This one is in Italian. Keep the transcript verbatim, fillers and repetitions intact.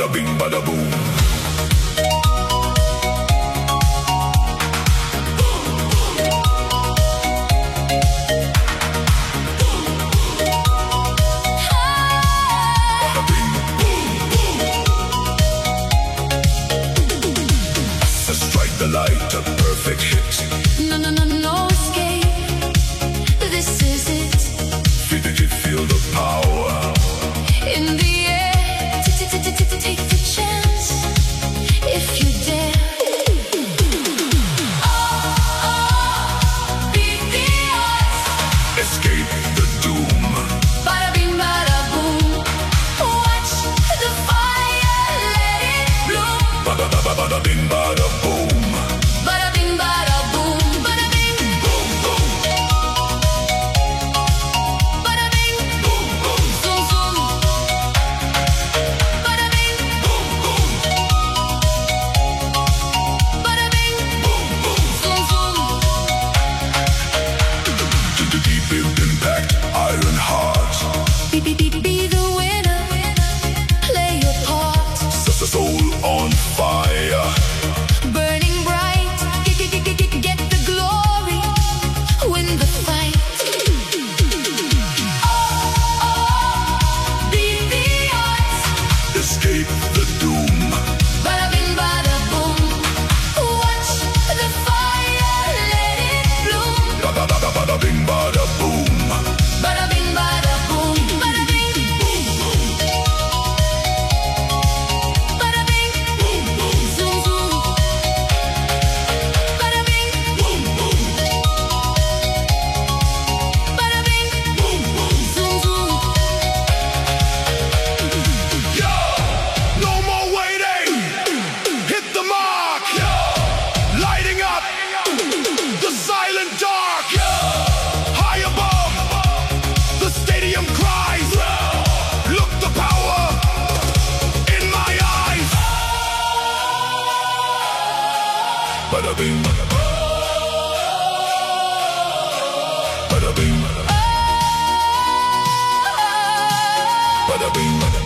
bada bing, bada boom. Light, a perfect hit. No, no, no, no escape. This is it. Feel the, feel the power in the air. Take the chance if you dare. Oh, oh, beat the odds. Escape the doom. Bada bing, bada boom. Watch the fire, let it bloom. Bada bada bada bing, bada boom. Be the winner, play your part. Set the soul on fire, burning bright. Get the glory, win the fight. Oh, oh, beat the odds. Escape the doom. Bada bing, bada boom. Watch the fire, let it bloom. Bada bada bada bing, bada boom. Bada bing, bada boom. Bada bing, bada bing, bada bing.